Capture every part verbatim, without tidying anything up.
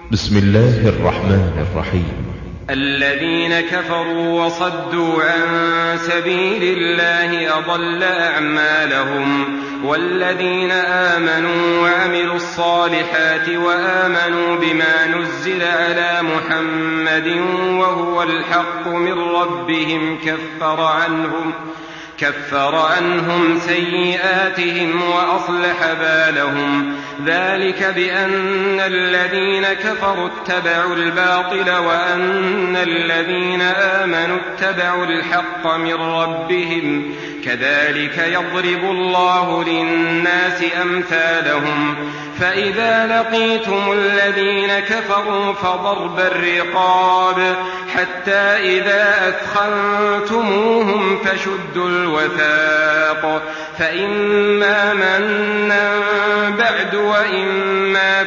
بسم الله الرحمن الرحيم. الذين كفروا وصدوا عن سبيل الله أضل أعمالهم، والذين آمنوا وعملوا الصالحات وآمنوا بما نزل على محمد وهو الحق من ربهم كفر عنهم كفر عنهم سيئاتهم وأصلح بالهم. ذلك بأن الذين كفروا اتبعوا الباطل وأن الذين آمنوا اتبعوا الحق من ربهم. كذلك يضرب الله للناس أمثالهم. فإذا لقيتم الذين كفروا فضرب الرقاب حتى إذا أثخنتموهم فشدوا الوثاق، فإما منا بعد وإما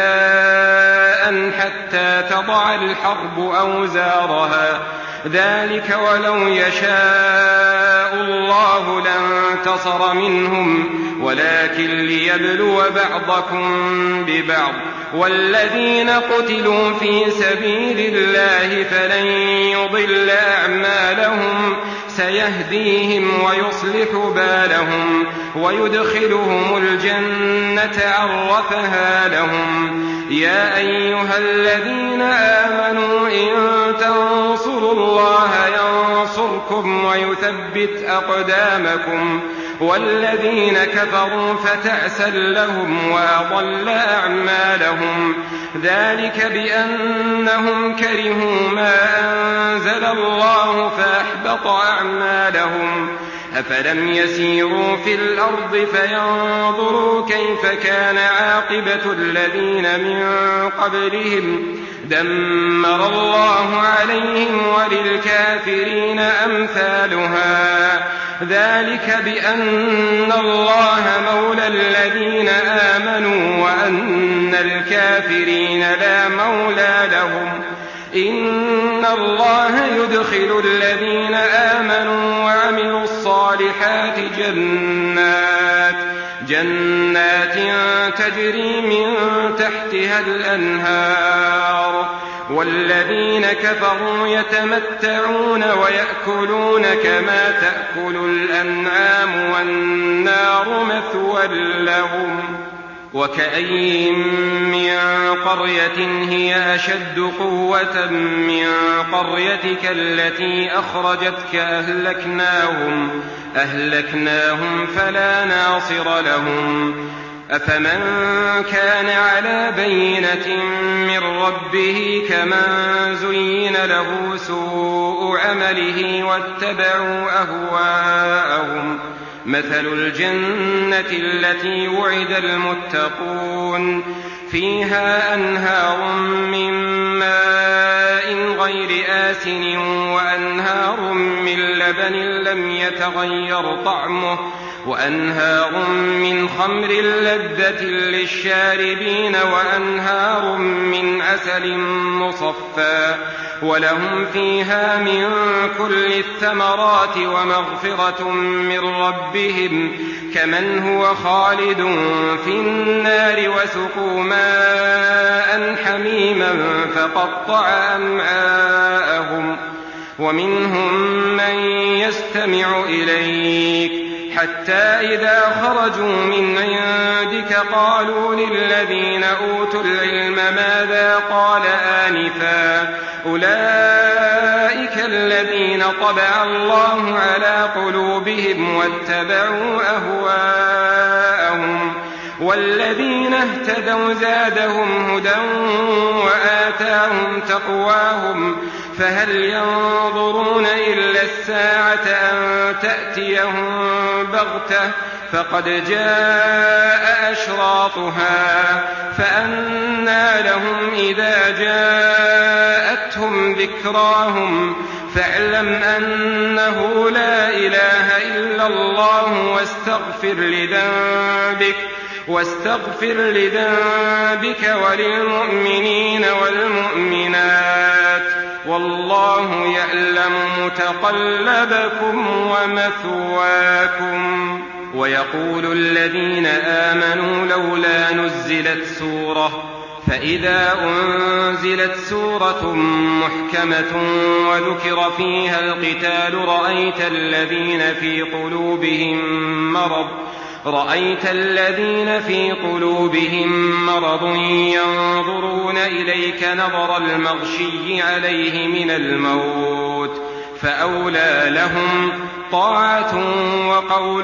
فداء حتى تضع الحرب أوزارها. ذلك ولو يشاء الله لانتصر منهم، ولكن ليبلو بعضكم ببعض. والذين قتلوا في سبيل الله فلن يضل أعمالهم، سيهديهم ويصلح بالهم ويدخلهم الجنة عرفها لهم. يا أيها الذين آمنوا إن تنصروا الله ينصركم ويثبت أقدامكم. والذين كفروا فتعسا لهم وأضل أعمالهم. ذلك بأنهم كرهوا ما أنزل الله فأحبط أعمالهم. أفلم يسيروا في الأرض فينظروا كيف كان عاقبة الذين من قبلهم دمر الله عليهم وللكافرين أمثالها. ذلك بأن الله مولى الذين آمنوا وأن الكافرين لا مولى لهم. إن الله يدخل الذين آمنوا وعملوا الصالحات جنات جنات تجري من تحتها الأنهار. والذين كفروا يتمتعون ويأكلون كما تأكل الأنعام والنار مثوى لهم. وكأي من قرية هي أشد قوة من قريتك التي أخرجتك أهلكناهم, أهلكناهم فلا ناصر لهم. أفمن كان على بينة من ربه كمن زين له سوء عمله واتبعوا أهواءهم. مثل الجنة التي وعد المتقون فيها أنهار من ماء غير آسن وأنهار من لبن لم يتغير طعمه وأنهار من خمر لذة للشاربين وأنهار من عسل مصفى ولهم فيها من كل الثمرات ومغفرة من ربهم كمن هو خالد في النار وسقوا ماء حميما فقطع أمعاءهم. ومنهم من يستمع إليك حتى إذا خرجوا من عندك قالوا للذين أوتوا العلم ماذا قال آنفا أولئك الذين طبع الله على قلوبهم واتبعوا أهواءهم. والذين اهتدوا زادهم هدى وآتاهم تقواهم. فهل ينظرون إلا الساعة أن تأتيهم بغتة فقد جاء أشراطها فأنى لهم إذا جاءتهم ذكراهم. فاعلم أنه لا إله إلا الله واستغفر لذنبك واستغفر لذنبك وللمؤمنين والمؤمنات والله يعلم متقلبكم ومثواكم. ويقول الذين آمنوا لولا نزلت سورة فإذا أنزلت سورة محكمة وذكر فيها القتال رأيت الذين في قلوبهم مرض رأيت الذين في قلوبهم مرض ينظرون إليك نظر المغشي عليه من الموت فأولى لهم طاعة وقول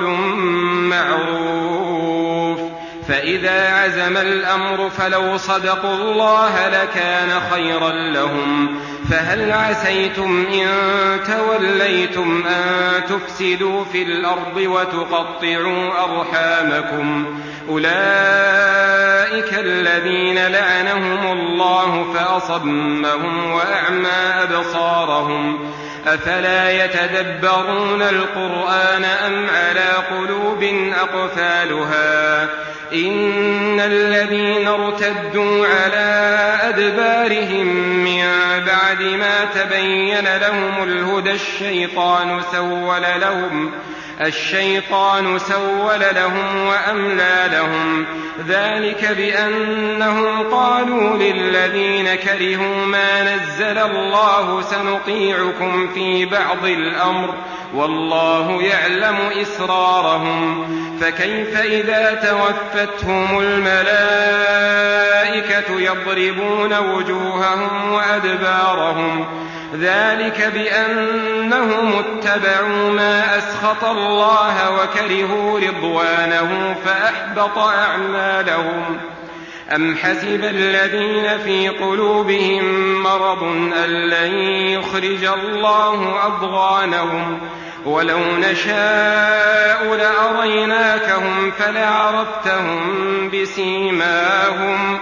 معروف. فإذا عزم الأمر فلو صدقوا الله لكان خيرا لهم. فهل عسيتم إن توليتم أن تفسدوا في الأرض وتقطعوا أرحامكم؟ أولئك الذين لعنهم الله فأصمهم وأعمى أبصارهم. أفلا يتدبرون القرآن أم على قلوب أقفالها؟ إن الذين ارتدوا على أدبارهم من بعد ما تبين لهم الهدى الشيطان سول لهم الشيطان سول لهم وأملى لهم. ذلك بأنهم قالوا للذين كرهوا ما نزل الله سنطيعكم في بعض الأمر والله يعلم إسرارهم. فكيف إذا توفتهم الملائكة يضربون وجوههم وأدبارهم؟ ذلك بأنهم اتبعوا ما أسخط الله وكرهوا رضوانه فأحبط أعمالهم. أم حسب الذين في قلوبهم مرض أن لن يخرج الله أضغانهم؟ ولو نشاء لأريناكهم فلعرفتهم بسيماهم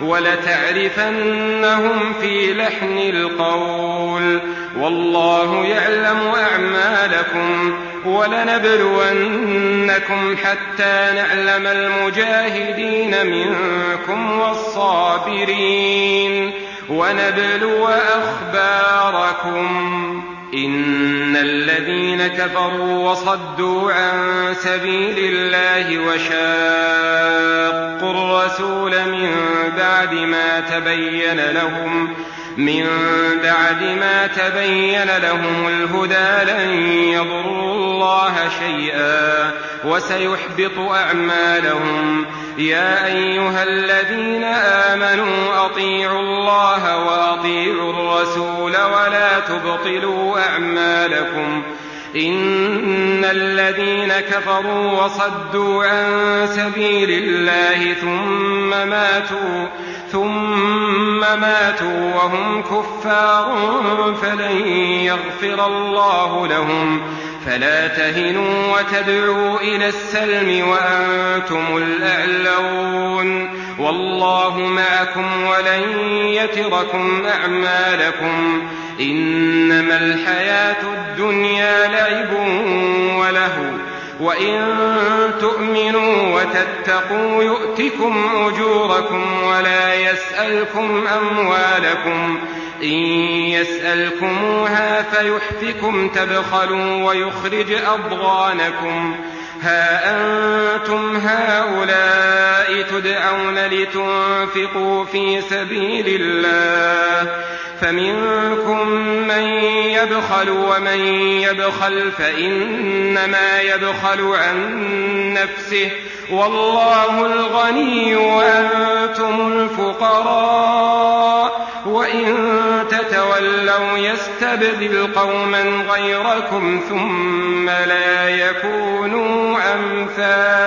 ولتعرفنهم في لحن القول والله يعلم أعمالكم. ولنبلونكم حتى نعلم المجاهدين منكم والصابرين ونبلو أخباركم. إن الذين كفروا وصدوا عن سبيل الله وشاقوا الرسول من بعد ما تبين لهم من بعد ما تبين لهم الهدى لن يضروا الله شيئا وسيحبط أعمالهم. يا أيها الذين آمنوا أطيعوا الله وأطيعوا الرسول ولا تبطلوا أعمالكم. إن الذين كفروا وصدوا عن سبيل الله ثم ماتوا ثم ماتوا وهم كفار فلن يغفر الله لهم. فلا تهنوا وتدعوا إلى السلم وأنتم الأعلون والله معكم ولن يتركم أعمالكم. إنما الحياة الدنيا لعب ولهو وإن تؤمنوا وتتقوا يؤتكم أجوركم ولا يسألكم أموالكم. إن يسألكموها فيحفكم تبخلوا ويخرج أضغانكم. ها أنتم هؤلاء تدعون لتنفقوا في سبيل الله فمنكم من يبخل ومن يبخل فإنما يبخل عن نفسه والله الغني وأنتم الفقراء وإن تتولوا يستبدل قوما غيركم ثم لا يكونوا أمثالكم.